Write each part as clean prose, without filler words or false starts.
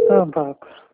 Tá.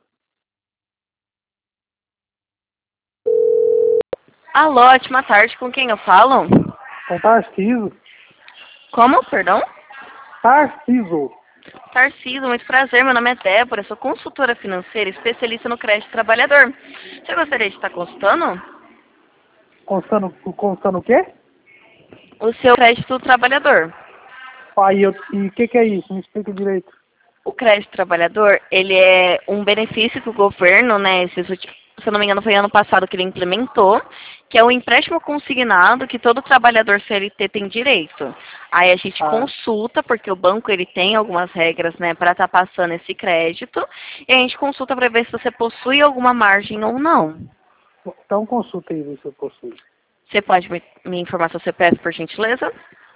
Alô, ótima tarde, com quem eu falo? Com Tarciso. Como, perdão? Tarciso. Tarciso, muito prazer, meu nome é Débora, sou consultora financeira, especialista no crédito trabalhador. Você gostaria de estar consultando? Constando o quê? O seu crédito trabalhador. E o que é isso? Me explica direito. O crédito trabalhador, ele é um benefício que o governo, né, se eu não me engano foi ano passado que ele implementou, que é o empréstimo consignado que todo trabalhador CLT tem direito. Aí a gente consulta, porque o banco ele tem algumas regras, né, para estar passando esse crédito, e a gente consulta para ver se você possui alguma margem ou não. Então consulta aí, ver se eu possuo. Você pode me informar seu CPF, por gentileza?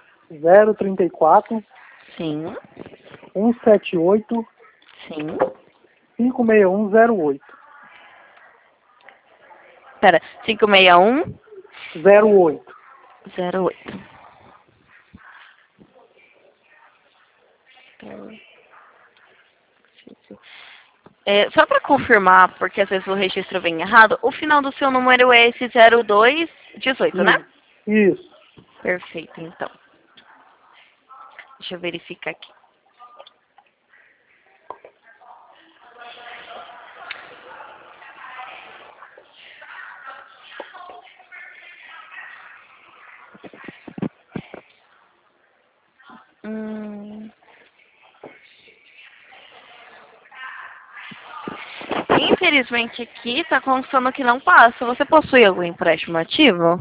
034 Sim, 178 sim. 56108. Espera, 561 08. 08. Só para confirmar, porque às vezes o registro vem errado, o final do seu número é esse 0218, né? Isso. Perfeito, então. Deixa eu verificar aqui. Infelizmente aqui está constando que não passa. Você possui algum empréstimo ativo?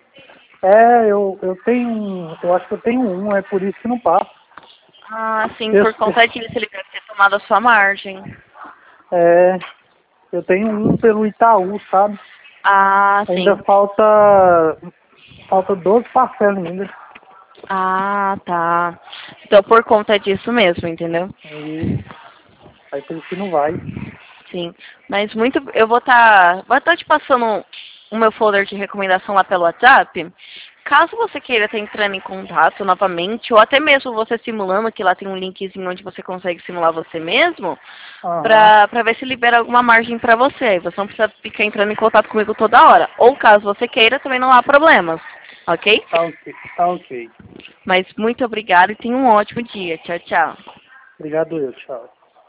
Eu tenho eu acho que eu tenho é por isso que não passa. Ah, sim, Eu, por conta disso ele deve ter tomado a sua margem. é, eu tenho pelo Itaú, sabe? Ah, Ainda sim. falta 12 parcelas ainda. Ah, tá. Então por conta disso mesmo, entendeu? Aí por isso que não vai. Sim. Mas muito. Eu vou estar te passando o meu folder de recomendação lá pelo WhatsApp. Caso você queira estar entrando em contato novamente, ou até mesmo você simulando, que lá tem um linkzinho onde você consegue simular você mesmo, pra ver se libera alguma margem pra você. Aí você não precisa ficar entrando em contato comigo toda hora. Ou caso você queira, também não há problemas. Ok? Tá ok. Mas muito obrigada e tenha um ótimo dia. Tchau, tchau. Obrigado, tchau.